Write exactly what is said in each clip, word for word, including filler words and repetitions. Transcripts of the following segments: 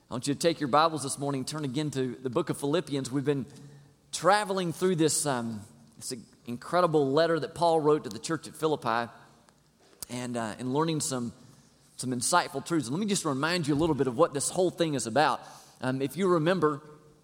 I want you to take your Bibles this morning, turn again to the book of Philippians. We've been traveling through this, um, this incredible letter that Paul wrote to the church at Philippi and, uh, and learning some, some insightful truths. And let me just remind you a little bit of what this whole thing is about. Um, if you remember,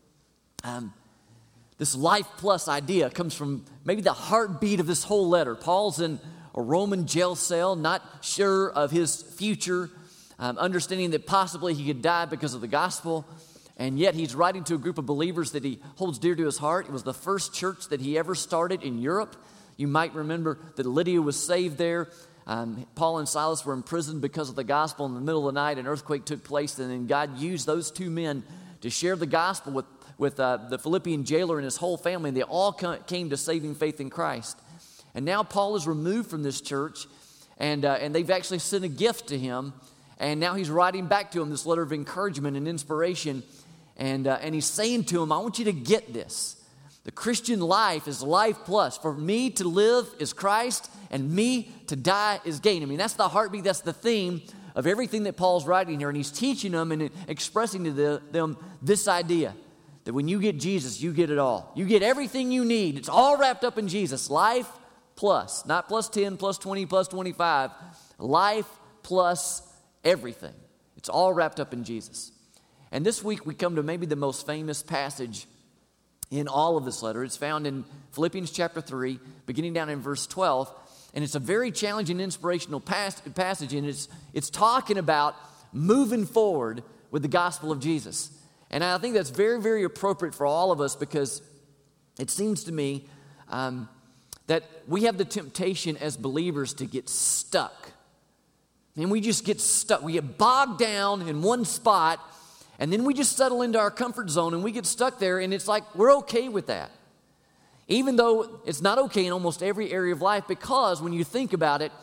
um, this life plus idea comes from maybe the heartbeat of this whole letter. Paul's in a Roman jail cell, not sure of his future, Um, understanding that possibly he could die because of the gospel, and yet he's writing to a group of believers that he holds dear to his heart. It was the first church that he ever started in Europe. You might remember that Lydia was saved there. Um, Paul and Silas were imprisoned because of the gospel. In the middle of the night, an earthquake took place, and then God used those two men to share the gospel with, with uh, the Philippian jailer and his whole family, and they all came to saving faith in Christ. And now Paul is removed from this church, and, uh, and they've actually sent a gift to him. And now he's writing back to him this letter of encouragement and inspiration. And, uh, and he's saying to him, I want you to get this. The Christian life is life plus. For me to live is Christ, and me to die is gain. I mean, that's the heartbeat, that's the theme of everything that Paul's writing here. And he's teaching them and expressing to the, them this idea that when you get Jesus, you get it all. You get everything you need. It's all wrapped up in Jesus. Life plus. Not plus ten, plus twenty, plus twenty-five. Life plus everything. It's all wrapped up in Jesus. And this week we come to maybe the most famous passage in all of this letter. It's found in Philippians chapter three, beginning down in verse twelve. And it's a very challenging, inspirational pas- passage. And it's, it's talking about moving forward with the gospel of Jesus. And I think that's very, very appropriate for all of us, because it seems to me um, that we have the temptation as believers to get stuck. And we just get stuck. We get bogged down in one spot, and then we just settle into our comfort zone, and we get stuck there, and it's like we're okay with that. Even though it's not okay in almost every area of life, because when you think about it,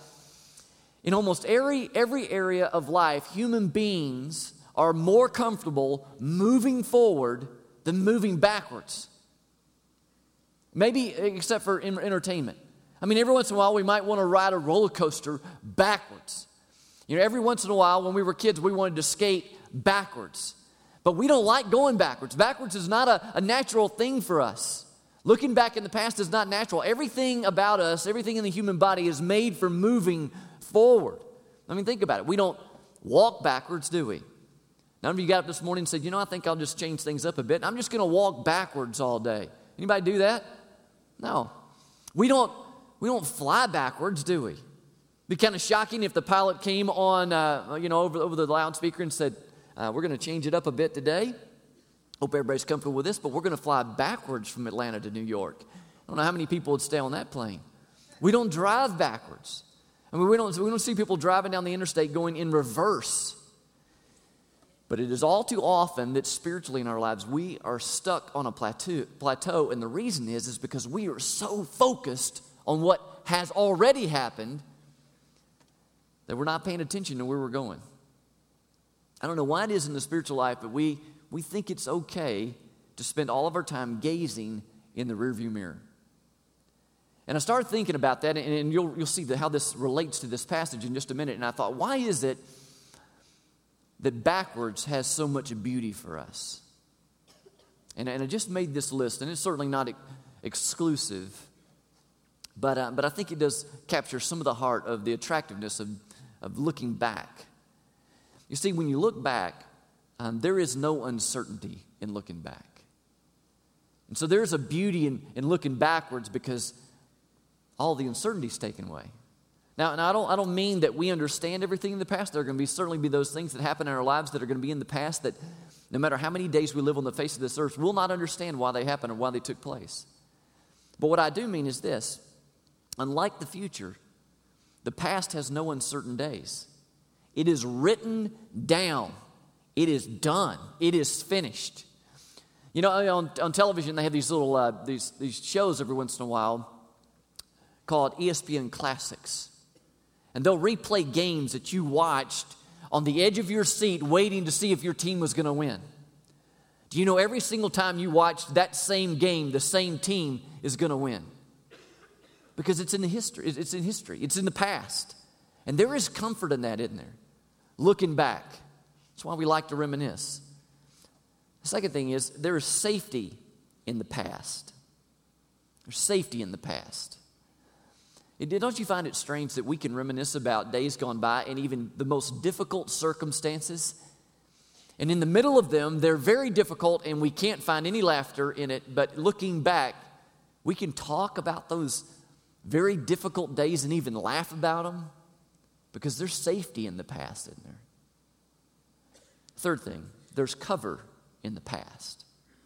in almost every, every area of life, human beings are more comfortable moving forward than moving backwards. Maybe except for entertainment. I mean, every once in a while we might want to ride a roller coaster backwards. You know, every once in a while when we were kids, we wanted to skate backwards. But we don't like going backwards. Backwards is not a, a natural thing for us. Looking back in the past is not natural. Everything about us, everything in the human body is made for moving forward. I mean, think about it. We don't walk backwards, do we? None of you got up this morning and said, you know, I think I'll just change things up a bit. I'm just going to walk backwards all day. Anybody do that? No. We don't, we don't fly backwards, do we? It'd be kind of shocking if the pilot came on, uh, you know, over, over the loudspeaker and said, uh, we're going to change it up a bit today. Hope everybody's comfortable with this, but we're going to fly backwards from Atlanta to New York. I don't know how many people would stay on that plane. We don't drive backwards. I mean, we don't, we don't see people driving down the interstate going in reverse. But it is all too often that spiritually in our lives, we are stuck on a plateau, plateau. And the reason is, is because we are so focused on what has already happened that we're not paying attention to where we're going. I don't know why it is in the spiritual life, but we, we think it's okay to spend all of our time gazing in the rearview mirror. And I started thinking about that, and, and you'll, you'll see the, how this relates to this passage in just a minute. And I thought, why is it that backwards has so much beauty for us? And, and I just made this list, and it's certainly not ex- exclusive, but, uh, but I think it does capture some of the heart of the attractiveness of of looking back. You see, when you look back, um, there is no uncertainty in looking back. And so there's a beauty in, in looking backwards, because all the uncertainty is taken away. Now, and I don't, I don't mean that we understand everything in the past. There are going to be certainly be those things that happen in our lives that are going to be in the past that no matter how many days we live on the face of this earth, we'll not understand why they happened or why they took place. But what I do mean is this: unlike the future, the past has no uncertain days. It is written down. It is done. It is finished. You know, on, on television they have these little uh, these these shows every once in a while called E S P N Classics, and they'll replay games that you watched on the edge of your seat, waiting to see if your team was going to win. Do you know every single time you watch that same game, the same team is going to win? Because it's in the history. It's in history. It's in the past. And there is comfort in that, isn't there? Looking back. That's why we like to reminisce. The second thing is there is safety in the past. There's safety in the past. It, don't you find it strange that we can reminisce about days gone by and even the most difficult circumstances? And in the middle of them, they're very difficult and we can't find any laughter in it. But looking back, we can talk about those very difficult days and even laugh about them because there's safety in the past, isn't there? Third thing, there's cover in the past.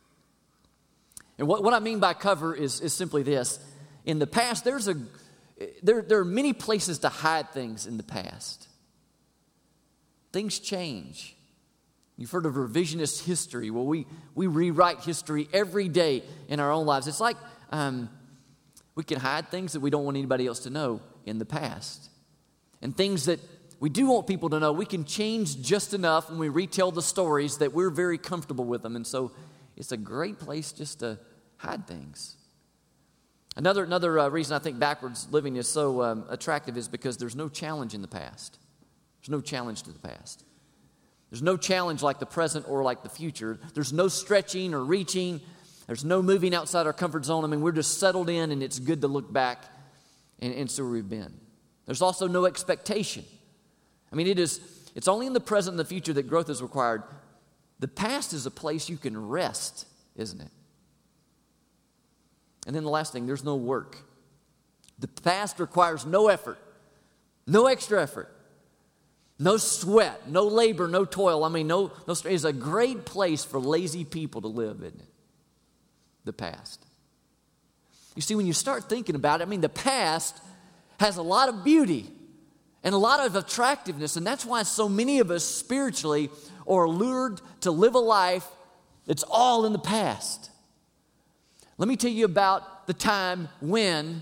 And what, what I mean by cover is, is simply this. In the past, there's a there, there are many places to hide things in the past. Things change. You've heard of revisionist history. Well, we, we rewrite history every day in our own lives. It's like um, we can hide things that we don't want anybody else to know in the past. And things that we do want people to know, we can change just enough when we retell the stories that we're very comfortable with them. And so it's a great place just to hide things. Another, another uh, reason I think backwards living is so um, attractive is because there's no challenge in the past. There's no challenge to the past. There's no challenge like the present or like the future. There's no stretching or reaching. There's no moving outside our comfort zone. I mean, we're just settled in, and it's good to look back and, and see where we've been. There's also no expectation. I mean, it is, it's only in the present and the future that growth is required. The past is a place you can rest, isn't it? And then the last thing, there's no work. The past requires no effort, no extra effort, no sweat, no labor, no toil. I mean, no, no. It's a great place for lazy people to live, isn't it? The past. You see, when you start thinking about it, I mean, the past has a lot of beauty and a lot of attractiveness, and that's why so many of us spiritually are lured to live a life that's all in the past. Let me tell you about the time when,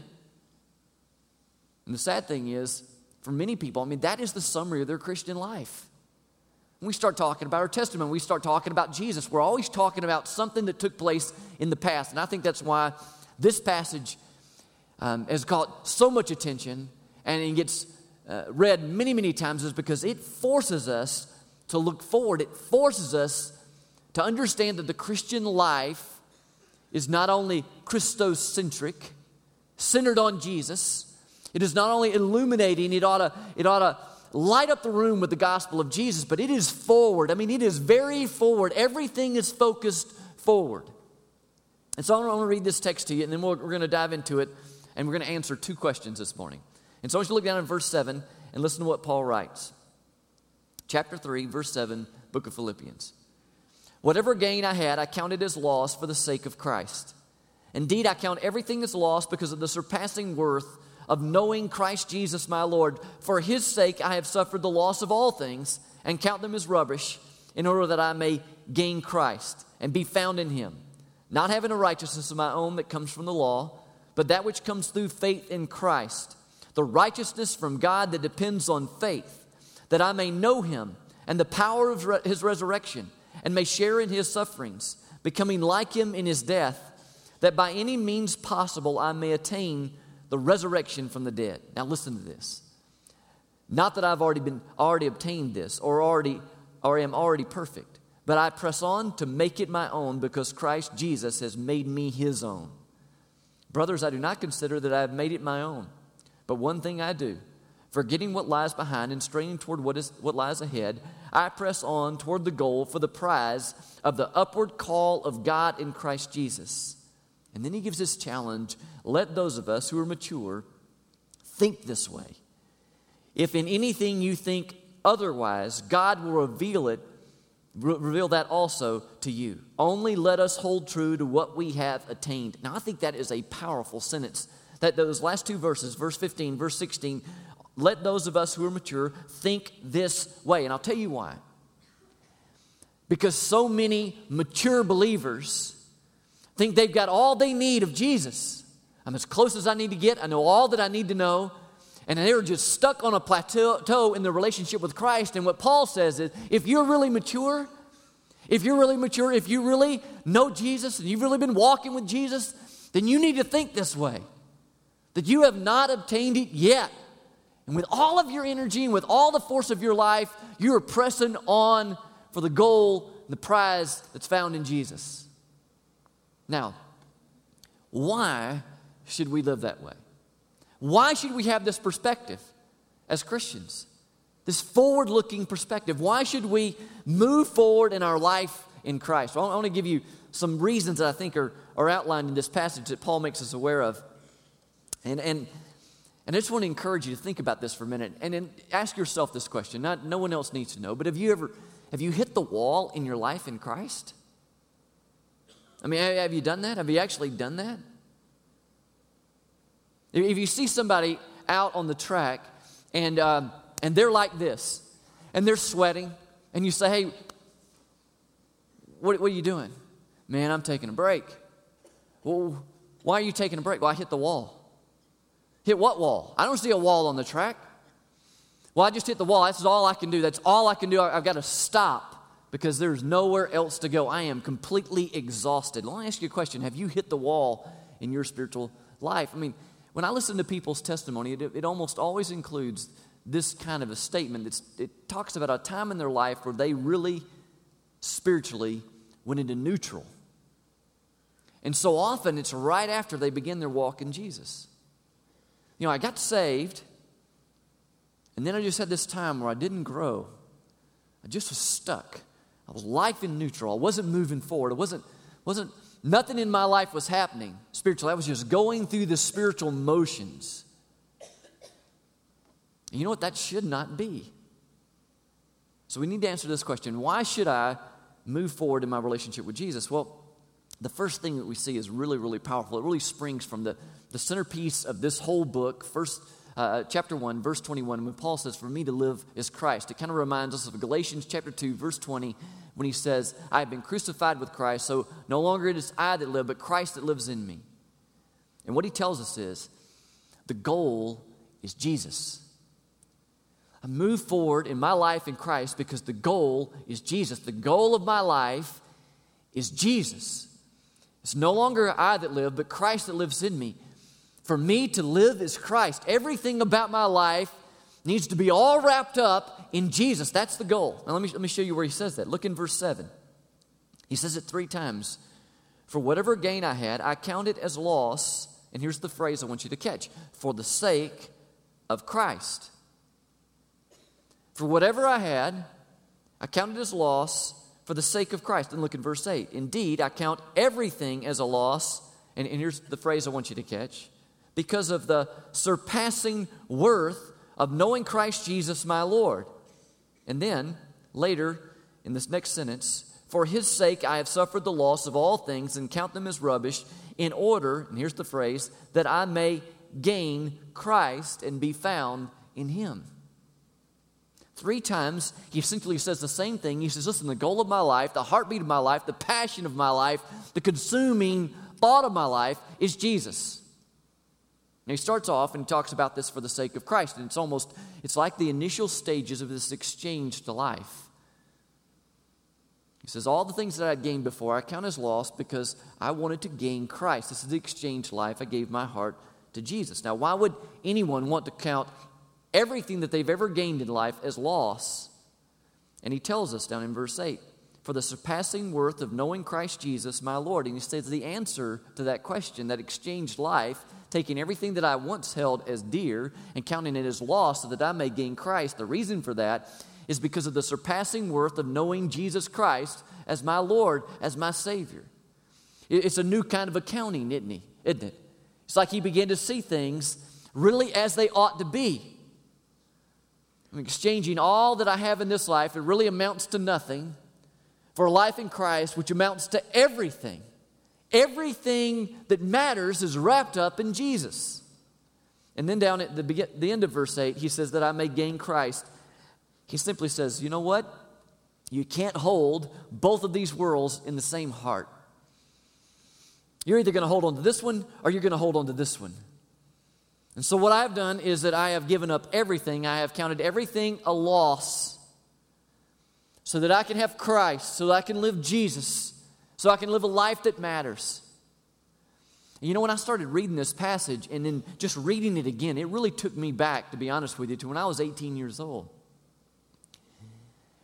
and the sad thing is, for many people, I mean, that is the summary of their Christian life. When we start talking about our testimony, we start talking about Jesus, we're always talking about something that took place in the past. And I think that's why this passage um, has caught so much attention and it gets uh, read many, many times, is because it forces us to look forward. It forces us to understand that the Christian life is not only Christocentric, centered on Jesus. It is not only illuminating, it ought to, it ought to light up the room with the gospel of Jesus, but it is forward. I mean, it is very forward. Everything is focused forward. And so I want to read this text to you, and then we're, we're going to dive into it, and we're going to answer two questions this morning. And so I want you to look down in verse seven and listen to what Paul writes. Chapter three, verse seven, book of Philippians. Whatever gain I had, I counted as loss for the sake of Christ. Indeed, I count everything as loss because of the surpassing worth of knowing Christ Jesus my Lord. For his sake I have suffered the loss of all things and count them as rubbish, in order that I may gain Christ and be found in him, not having a righteousness of my own that comes from the law, but that which comes through faith in Christ, the righteousness from God that depends on faith, that I may know him and the power of re- his resurrection, and may share in his sufferings, becoming like him in his death, that by any means possible I may attain the resurrection from the dead. Now listen to this. Not that I've already been already obtained this, or already or am already perfect, but I press on to make it my own, because Christ Jesus has made me his own. Brothers, I do not consider that I have made it my own, but one thing I do, forgetting what lies behind and straining toward what is what lies ahead, I press on toward the goal for the prize of the upward call of God in Christ Jesus. And then he gives this challenge: let those of us who are mature think this way. If in anything you think otherwise, God will reveal it, re- reveal that also to you. Only let us hold true to what we have attained. Now, I think that is a powerful sentence. That those last two verses, verse fifteen, verse sixteen, let those of us who are mature think this way. And I'll tell you why. Because so many mature believers think they've got all they need of Jesus. I'm as close as I need to get. I know all that I need to know. And they're just stuck on a plateau in their relationship with Christ. And what Paul says is, if you're really mature, if you're really mature, if you really know Jesus and you've really been walking with Jesus, then you need to think this way. That you have not obtained it yet. And with all of your energy and with all the force of your life, you are pressing on for the goal the prize that's found in Jesus. Now, why should we live that way? Why should we have this perspective as Christians? This forward-looking perspective. Why should we move forward in our life in Christ? Well, I want to give you some reasons that I think are, are outlined in this passage that Paul makes us aware of. And, and, and I just want to encourage you to think about this for a minute and then ask yourself this question. Not, no one else needs to know, but have you ever, have you hit the wall in your life in Christ? I mean, have you done that? Have you actually done that? If you see somebody out on the track and um, and they're like this, and they're sweating, and you say, hey, what, what are you doing? Man, I'm taking a break. Well, why are you taking a break? Well, I hit the wall. Hit what wall? I don't see a wall on the track. Well, I just hit the wall. That's all I can do. That's all I can do. I've got to stop because there's nowhere else to go. I am completely exhausted. Let me ask you a question. Have you hit the wall in your spiritual life? I mean, when I listen to people's testimony, it, it almost always includes this kind of a statement. That's, it talks about a time in their life where they really spiritually went into neutral. And so often it's right after they begin their walk in Jesus. You know, I got saved, and then I just had this time where I didn't grow. I just was stuck. I was life in neutral. I wasn't moving forward. It wasn't, wasn't Nothing in my life was happening spiritually. I was just going through the spiritual motions. And you know what? That should not be. So we need to answer this question. Why should I move forward in my relationship with Jesus? Well, the first thing that we see is really, really powerful. It really springs from the, the centerpiece of this whole book, first uh, chapter one, verse twenty-one, when Paul says, for me to live is Christ. It kind of reminds us of Galatians chapter two, verse twenty, when he says, I have been crucified with Christ, so no longer it is I that live, but Christ that lives in me. And what he tells us is, the goal is Jesus. I move forward in my life in Christ because the goal is Jesus. The goal of my life is Jesus. It's no longer I that live, but Christ that lives in me. For me to live is Christ. Everything about my life needs to be all wrapped up in Jesus. That's the goal. Now let me, let me show you where he says that. Look in verse seven. He says it three times. For whatever gain I had, I counted as loss. And here's the phrase I want you to catch. For the sake of Christ. For whatever I had, I counted as loss for the sake of Christ. And look in verse eight. Indeed, I count everything as a loss. And, and here's the phrase I want you to catch. Because of the surpassing worth of knowing Christ Jesus my Lord. And then, later, in this next sentence, for his sake I have suffered the loss of all things and count them as rubbish in order, and here's the phrase, that I may gain Christ and be found in him. Three times, he essentially says the same thing. He says, listen, the goal of my life, the heartbeat of my life, the passion of my life, the consuming thought of my life is Jesus. Now he starts off and he talks about this for the sake of Christ. And it's almost, it's like the initial stages of this exchange to life. He says, all the things that I'd gained before, I count as loss because I wanted to gain Christ. This is the exchange life. I gave my heart to Jesus. Now, why would anyone want to count everything that they've ever gained in life as loss? And he tells us down in verse eight, for the surpassing worth of knowing Christ Jesus, my Lord. And he says the answer to that question, that exchanged life, taking everything that I once held as dear and counting it as loss so that I may gain Christ. The reason for that is because of the surpassing worth of knowing Jesus Christ as my Lord, as my Savior. It's a new kind of accounting, isn't he? Isn't it? It's like he began to see things really as they ought to be. I'm exchanging all that I have in this life. It really amounts to nothing for a life in Christ, which amounts to everything. Everything that matters is wrapped up in Jesus. And then down at the, begin, the end of verse eight, he says that I may gain Christ. He simply says, you know what? You can't hold both of these worlds in the same heart. You're either going to hold on to this one or you're going to hold on to this one. And so what I've done is that I have given up everything. I have counted everything a loss so that I can have Christ, so that I can live Jesus, so I can live a life that matters. And you know, when I started reading this passage and then just reading it again, it really took me back, to be honest with you, to when I was eighteen years old.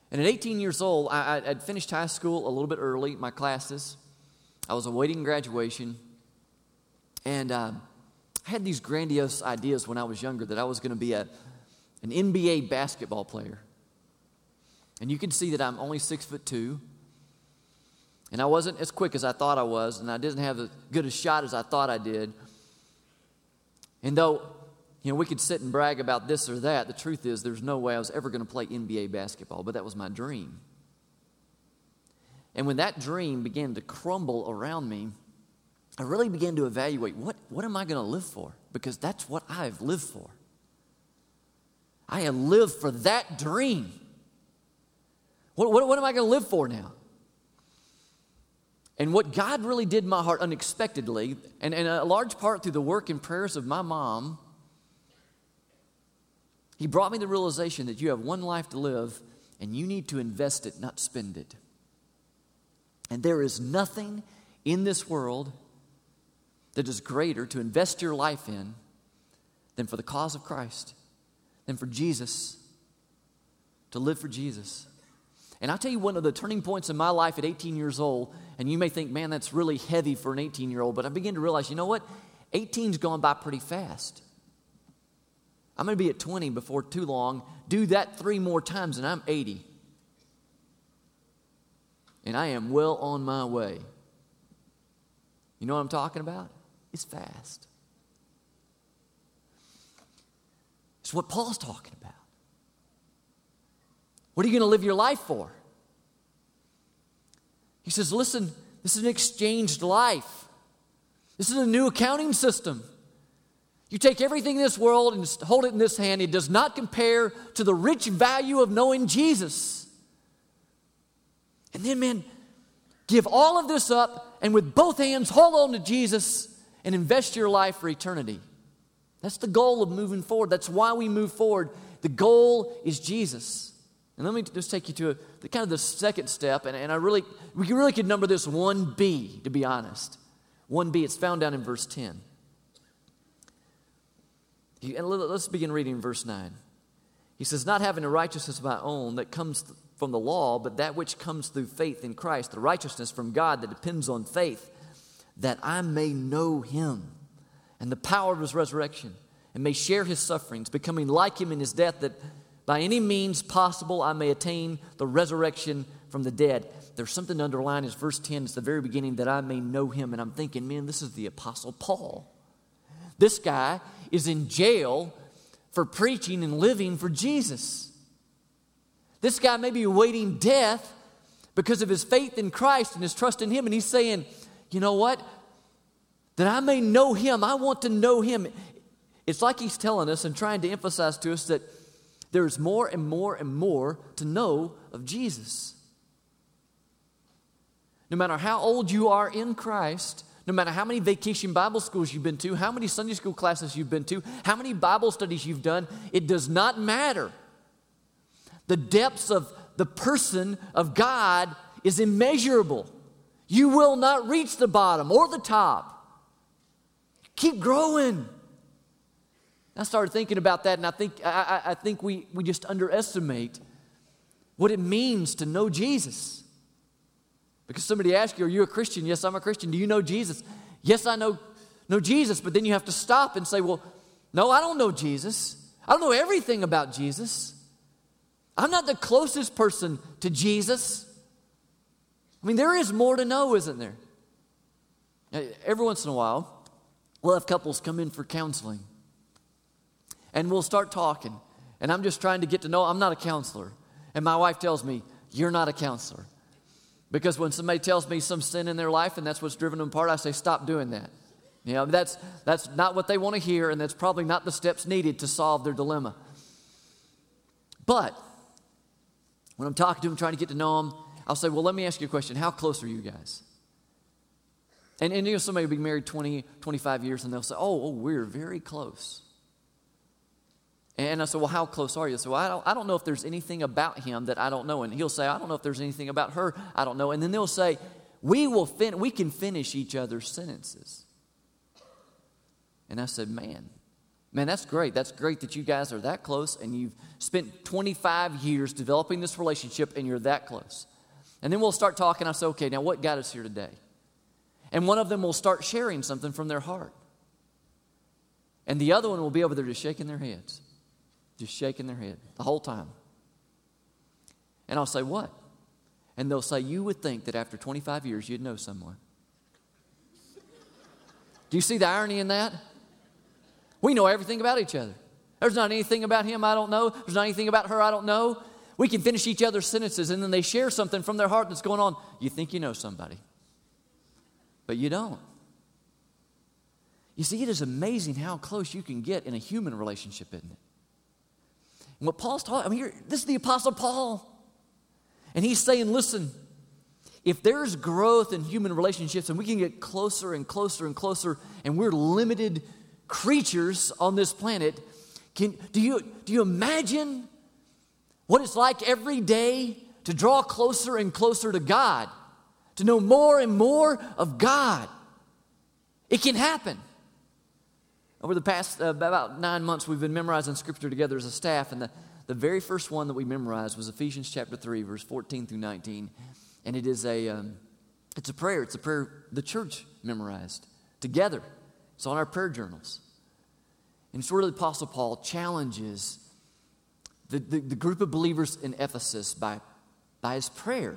And at eighteen years old, I, I, I'd finished high school a little bit early, my classes. I was awaiting graduation. And uh, I had these grandiose ideas when I was younger that I was going to be a, an N B A basketball player. And you can see that I'm only six foot two. And I wasn't as quick as I thought I was, and I didn't have as good a shot as I thought I did. And though, you know, we could sit and brag about this or that, the truth is there's no way I was ever going to play N B A basketball, but that was my dream. And when that dream began to crumble around me, I really began to evaluate, what, what am I going to live for? Because that's what I've lived for. I have lived for that dream. What, what, what am I going to live for now? And what God really did in my heart unexpectedly, and, and a large part through the work and prayers of my mom, He brought me the realization that you have one life to live and you need to invest it, not spend it. And there is nothing in this world that is greater to invest your life in than for the cause of Christ, than for Jesus, to live for Jesus. And I'll tell you one of the turning points in my life at eighteen years old, and you may think, man, that's really heavy for an eighteen-year-old, but I began to realize, you know what? eighteen's gone by pretty fast. I'm going to be at twenty before too long. Do that three more times, and I'm eighty. And I am well on my way. You know what I'm talking about? It's fast. It's what Paul's talking about. What are you going to live your life for? He says, listen, this is an exchanged life. This is a new accounting system. You take everything in this world and hold it in this hand. It does not compare to the rich value of knowing Jesus. And then, man, give all of this up and with both hands hold on to Jesus and invest your life for eternity. That's the goal of moving forward. That's why we move forward. The goal is Jesus. And let me just take you to a, the, kind of the second step, and, and I really, we really could number this one B, to be honest. one B, it's found down in verse ten. He, and let's begin reading verse nine. He says, not having a righteousness of my own that comes from the law, but that which comes through faith in Christ, the righteousness from God that depends on faith, that I may know Him and the power of His resurrection, and may share His sufferings, becoming like Him in His death, that by any means possible I may attain the resurrection from the dead. There's something to underline is verse ten. It's the very beginning, that I may know Him. And I'm thinking, man, this is the Apostle Paul. This guy is in jail for preaching and living for Jesus. This guy may be awaiting death because of his faith in Christ and his trust in Him. And he's saying, you know what? That I may know Him. I want to know Him. It's like he's telling us and trying to emphasize to us that there's more and more and more to know of Jesus. No matter how old you are in Christ, no matter how many vacation Bible schools you've been to, how many Sunday school classes you've been to, how many Bible studies you've done, it does not matter. The depths of the person of God is immeasurable. You will not reach the bottom or the top. Keep growing. I started thinking about that, and I think I, I think we, we just underestimate what it means to know Jesus. Because somebody asks you, are you a Christian? Yes, I'm a Christian. Do you know Jesus? Yes, I know, know Jesus. But then you have to stop and say, well, no, I don't know Jesus. I don't know everything about Jesus. I'm not the closest person to Jesus. I mean, there is more to know, isn't there? Every once in a while, we'll have couples come in for counseling. And we'll start talking. And I'm just trying to get to know, I'm not a counselor. And my wife tells me, you're not a counselor. Because when somebody tells me some sin in their life and that's what's driven them apart, I say, stop doing that. You know, that's, that's not what they want to hear, and that's probably not the steps needed to solve their dilemma. But when I'm talking to them, trying to get to know them, I'll say, well, let me ask you a question. How close are you guys? And, and you know, somebody will be married twenty, twenty-five years, and they'll say, oh, oh we're very close. And I said, well, how close are you? So well, I don't, I don't know if there's anything about him that I don't know. And he'll say, I don't know if there's anything about her I don't know. And then they'll say, we will fin- we can finish each other's sentences. And I said, man, Man, that's great. That's great that you guys are that close and you've spent twenty-five years developing this relationship and you're that close. And then we'll start talking. I say, okay, now what got us here today? And one of them will start sharing something from their heart. And the other one will be over there just shaking their heads. Just shaking their head the whole time. And I'll say, what? And they'll say, you would think that after twenty-five years you'd know someone. Do you see the irony in that? We know everything about each other. There's not anything about him I don't know. There's not anything about her I don't know. We can finish each other's sentences and then they share something from their heart that's going on. You think you know somebody, but you don't. You see, it is amazing how close you can get in a human relationship, isn't it? And what Paul's talking, I mean, here, this is the Apostle Paul. And he's saying, listen, if there's growth in human relationships and we can get closer and closer and closer and we're limited creatures on this planet, can, do you, do you imagine what it's like every day to draw closer and closer to God, to know more and more of God? It can happen. Over the past uh, about nine months, we've been memorizing Scripture together as a staff, and the, the very first one that we memorized was Ephesians chapter three, verse fourteen through nineteen, and it is a, um, it's a prayer. It's a prayer the church memorized together. It's on our prayer journals. And it's where the Apostle Paul challenges the, the, the group of believers in Ephesus by, by his prayer.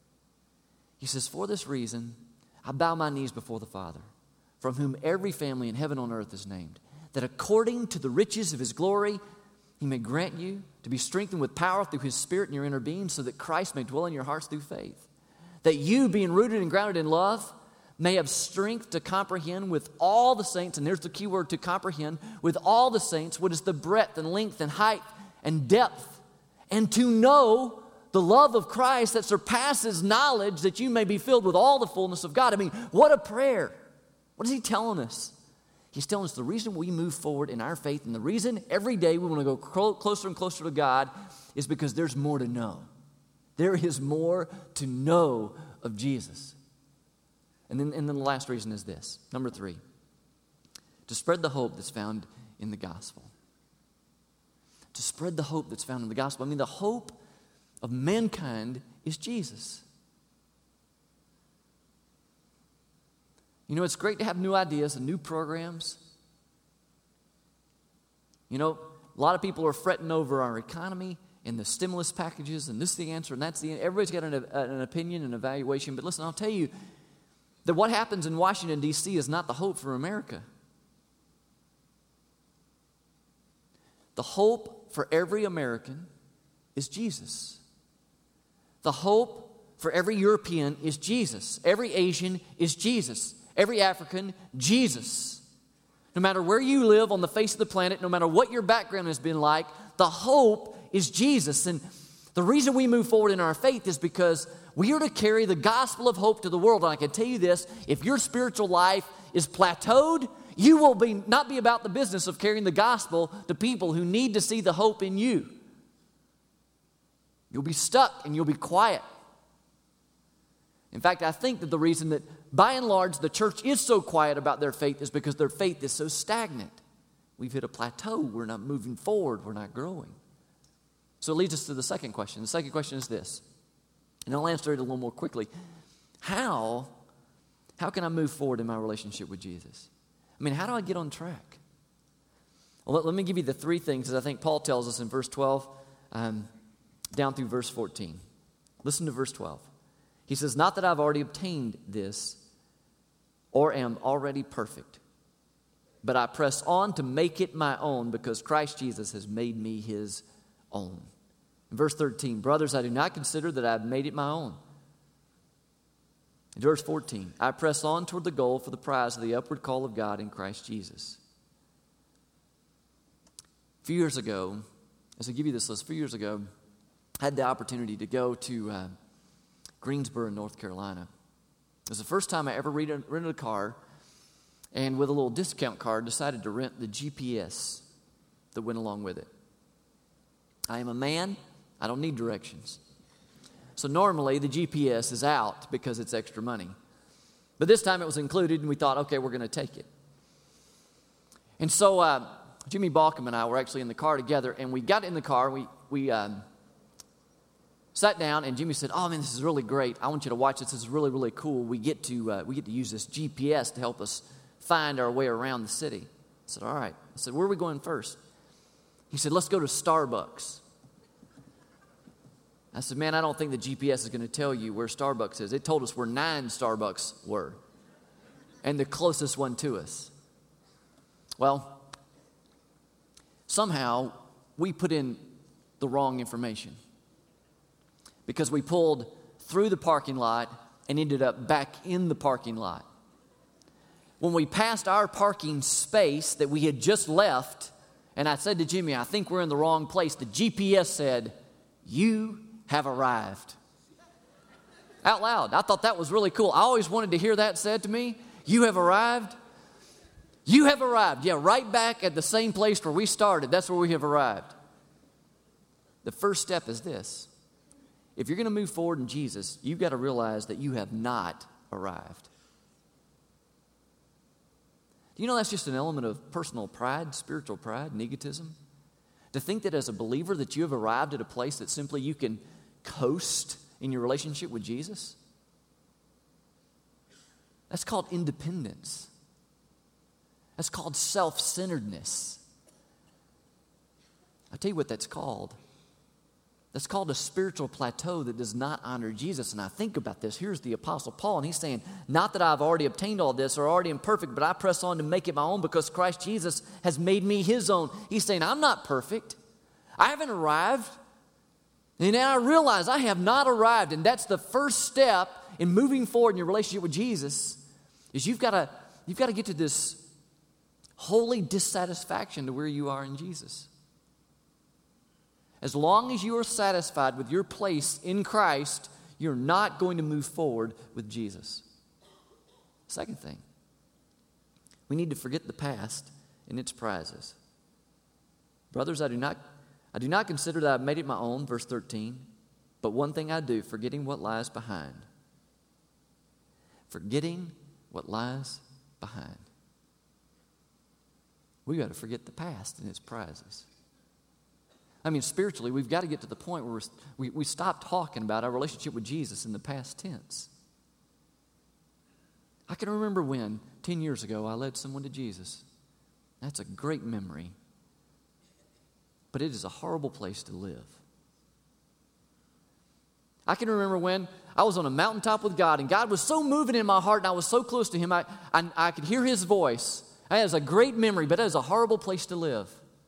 He says, for this reason, I bow my knees before the Father, from whom every family in heaven and on earth is named, that according to the riches of his glory, he may grant you to be strengthened with power through his Spirit in your inner being, so that Christ may dwell in your hearts through faith. That you, being rooted and grounded in love, may have strength to comprehend with all the saints, and there's the key word, to comprehend, with all the saints, what is the breadth and length and height and depth, and to know the love of Christ that surpasses knowledge, that you may be filled with all the fullness of God. I mean, what a prayer. What is he telling us? He's telling us the reason we move forward in our faith and the reason every day we want to go clo- closer and closer to God is because there's more to know. There is more to know of Jesus. And then, and then the last reason is this. Number three, to spread the hope that's found in the gospel. To spread the hope that's found in the gospel. I mean, the hope of mankind is Jesus. You know, it's great to have new ideas and new programs. You know, a lot of people are fretting over our economy and the stimulus packages, and this is the answer, and that's the answer. Everybody's got an, an opinion and evaluation. But listen, I'll tell you that what happens in Washington, D C is not the hope for America. The hope for every American is Jesus. The hope for every European is Jesus. Every Asian is Jesus. Every African, Jesus. No matter where you live on the face of the planet, no matter what your background has been like, the hope is Jesus. And the reason we move forward in our faith is because we are to carry the gospel of hope to the world. And I can tell you this, if your spiritual life is plateaued, you will be not be about the business of carrying the gospel to people who need to see the hope in you. You'll be stuck and you'll be quiet. In fact, I think that the reason that by and large the church is so quiet about their faith is because their faith is so stagnant. We've hit a plateau. We're not moving forward. We're not growing. So it leads us to the second question. The second question is this, and I'll answer it a little more quickly. How, how can I move forward in my relationship with Jesus? I mean, how do I get on track? Well, let, let me give you the three things that I think Paul tells us in verse twelve um, down through verse fourteen. Listen to verse twelve. He says, not that I've already obtained this or am already perfect, but I press on to make it my own because Christ Jesus has made me his own. In verse thirteen, brothers, I do not consider that I've made it my own. In verse fourteen, I press on toward the goal for the prize of the upward call of God in Christ Jesus. A few years ago, as I give you this list, a few years ago, I had the opportunity to go to uh, Greensboro, North Carolina. It was the first time I ever rented, rented a car, and with a little discount card, decided to rent the G P S that went along with it. I am a man. I don't need directions. So normally the G P S is out because it's extra money. But this time it was included, and we thought, okay, we're going to take it. And so uh, Jimmy Balkum and I were actually in the car together, and we got in the car, we, we um, sat down, and Jimmy said, oh, man, this is really great. I want you to watch this. This is really, really cool. We get to, uh, we get to use this G P S to help us find our way around the city. I said, all right. I said, where are we going first? He said, let's go to Starbucks. I said, man, I don't think the G P S is going to tell you where Starbucks is. It told us where nine Starbucks were, and the closest one to us. Well, somehow we put in the wrong information because we pulled through the parking lot and ended up back in the parking lot. When we passed our parking space that we had just left, and I said to Jimmy, I think we're in the wrong place, the G P S said, you have arrived. Out loud. I thought that was really cool. I always wanted to hear that said to me. You have arrived. You have arrived. Yeah, right back at the same place where we started. That's where we have arrived. The first step is this. If you're going to move forward in Jesus, you've got to realize that you have not arrived. Do you know that's just an element of personal pride, spiritual pride, and egotism? To think that as a believer that you have arrived at a place that simply you can coast in your relationship with Jesus? That's called independence. That's called self-centeredness. I'll tell you what that's called. That's called a spiritual plateau that does not honor Jesus. And I think about this. Here's the Apostle Paul, and he's saying, not that I've already obtained all this or already am perfect, but I press on to make it my own because Christ Jesus has made me his own. He's saying, I'm not perfect. I haven't arrived. And now I realize I have not arrived. And that's the first step in moving forward in your relationship with Jesus, is you've got to, you've got to get to this holy dissatisfaction to where you are in Jesus. As long as you are satisfied with your place in Christ, you're not going to move forward with Jesus. Second thing, we need to forget the past and its prizes. Brothers, I do not, I do not consider that I've made it my own, verse thirteen, but one thing I do, forgetting what lies behind. Forgetting what lies behind. We've got to forget the past and its prizes. I mean, spiritually, we've got to get to the point where we, we stop talking about our relationship with Jesus in the past tense. I can remember when, ten years ago, I led someone to Jesus. That's a great memory. But it is a horrible place to live. I can remember when I was on a mountaintop with God, and God was so moving in my heart, and I was so close to Him, I, I, I could hear His voice. That is a great memory, but that is a horrible place to live.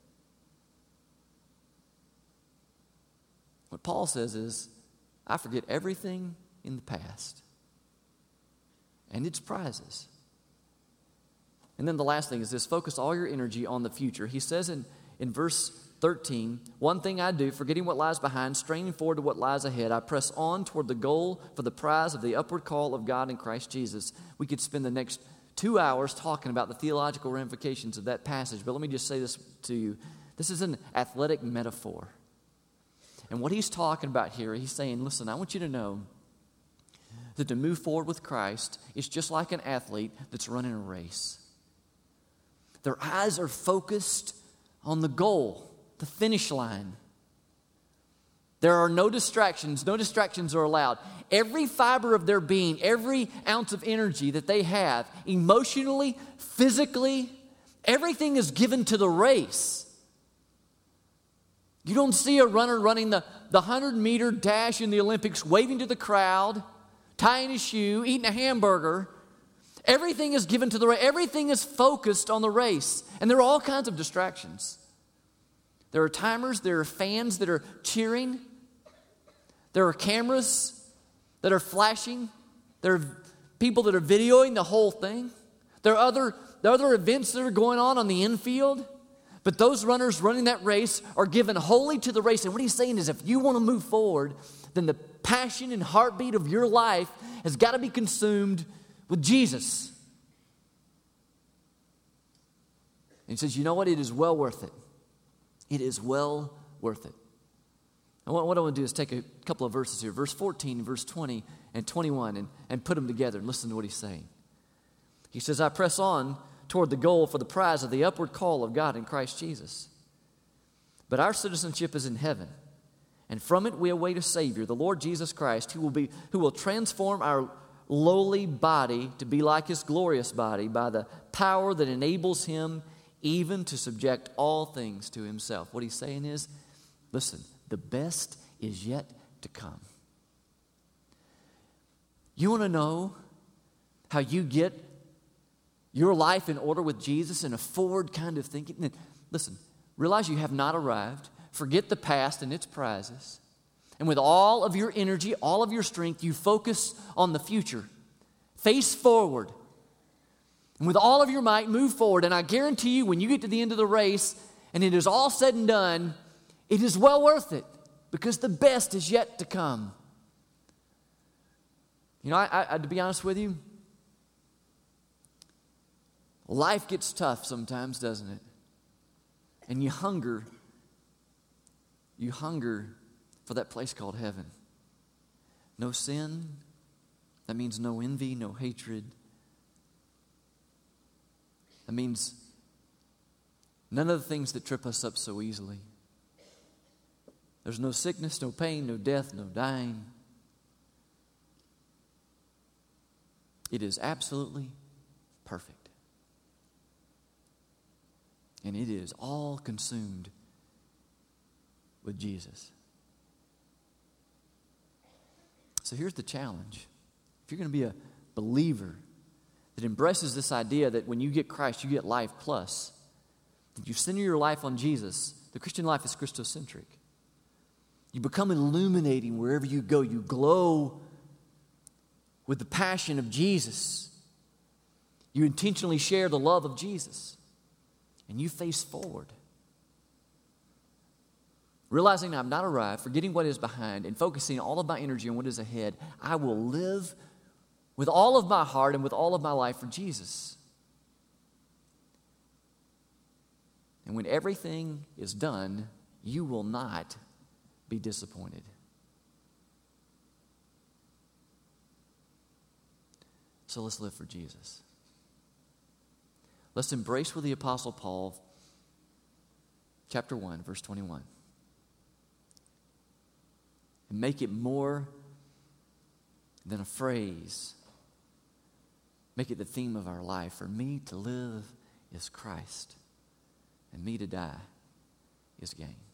What Paul says is, I forget everything in the past and its prizes. And then the last thing is this, focus all your energy on the future. He says in, in verse thirteen, one thing I do, forgetting what lies behind, straining forward to what lies ahead, I press on toward the goal for the prize of the upward call of God in Christ Jesus. We could spend the next two hours talking about the theological ramifications of that passage, but let me just say this to you. This is an athletic metaphor. And what he's talking about here, he's saying, listen, I want you to know that to move forward with Christ is just like an athlete that's running a race. Their eyes are focused on the goal, the finish line. There are no distractions. No distractions are allowed. Every fiber of their being, every ounce of energy that they have, emotionally, physically, everything is given to the race. You don't see a runner running the, the hundred-meter dash in the Olympics, waving to the crowd, tying his shoe, eating a hamburger. Everything is given to the race. Everything is focused on the race. And there are all kinds of distractions. There are timers. There are fans that are cheering. There are cameras that are flashing. There are people that are videoing the whole thing. There are other, there are other events that are going on on the infield. But those runners running that race are given wholly to the race. And what he's saying is if you want to move forward, then the passion and heartbeat of your life has got to be consumed with Jesus. And he says, you know what? It is well worth it. It is well worth it. And what, what I want to do is take a couple of verses here. Verse fourteen, verse twenty, and twenty-one, and, and put them together and listen to what he's saying. He says, I press on toward the goal for the prize of the upward call of God in Christ Jesus. But our citizenship is in heaven, and from it we await a Savior, the Lord Jesus Christ, who will be, who will transform our lowly body to be like His glorious body by the power that enables Him even to subject all things to Himself. What He's saying is, listen, the best is yet to come. You want to know how you get your life in order with Jesus in a forward kind of thinking? Listen, realize you have not arrived. Forget the past and its prizes. And with all of your energy, all of your strength, you focus on the future. Face forward. And with all of your might, move forward. And I guarantee you, when you get to the end of the race and it is all said and done, it is well worth it because the best is yet to come. You know, I, I, to be honest with you, life gets tough sometimes, doesn't it? And you hunger, you hunger for that place called heaven. No sin, that means no envy, no hatred. That means none of the things that trip us up so easily. There's no sickness, no pain, no death, no dying. It is absolutely perfect. And it is all consumed with Jesus. So here's the challenge. If you're going to be a believer that embraces this idea that when you get Christ, you get life plus, that you center your life on Jesus, the Christian life is Christocentric. You become illuminating wherever you go. You glow with the passion of Jesus. You intentionally share the love of Jesus. And you face forward. Realizing I've not arrived, forgetting what is behind, and focusing all of my energy on what is ahead, I will live with all of my heart and with all of my life for Jesus. And when everything is done, you will not be disappointed. So let's live for Jesus. Let's embrace with the Apostle Paul, chapter one, verse twenty-one. And make it more than a phrase. Make it the theme of our life. For me to live is Christ, and me to die is gain.